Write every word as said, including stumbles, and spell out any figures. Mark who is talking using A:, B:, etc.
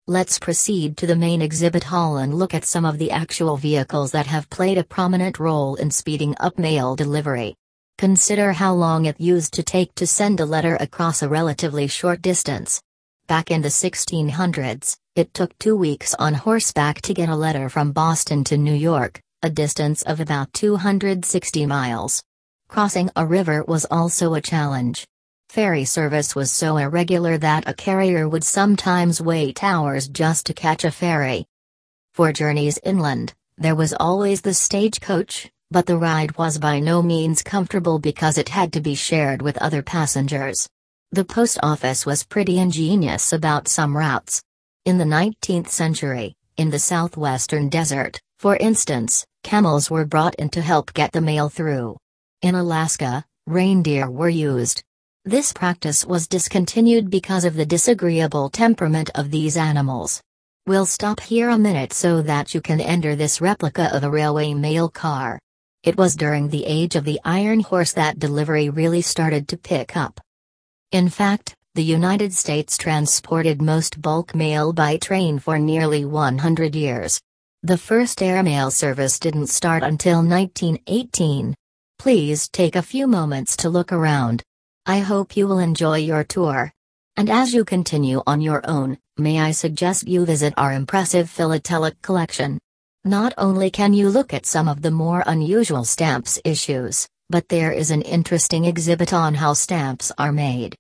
A: Let's proceed to the main exhibit hall and look at some of the actual vehicles that have played a prominent role in speeding up mail delivery. Consider how long it used to take to send a letter across a relatively short distance. Back in the sixteen hundreds, it took two weeks on horseback to get a letter from Boston to New York, a distance of about two hundred sixty miles. Crossing a river was also a challenge. Ferry service was so irregular that a carrier would sometimes wait hours just to catch a ferry. For journeys inland, there was always the stagecoach, but the ride was by no means comfortable because it had to be shared with other passengers. The post office was pretty ingenious about some routes. In the nineteenth century, in the southwestern desert, for instance, camels were brought in to help get the mail through. In Alaska, reindeer were used. This practice was discontinued because of the disagreeable temperament of these animals. We'll stop here a minute so that you can enter this replica of a railway mail car. It was during the age of the Iron Horse that delivery really started to pick up. In fact, the United States transported most bulk mail by train for nearly one hundred years. The first airmail service didn't start until nineteen eighteen. Please take a few moments to look around. I hope you will enjoy your tour. And as you continue on your own, may I suggest you visit our impressive philatelic collection. Not only can you look at some of the more unusual stamps issues, but there is an interesting exhibit on how stamps are made.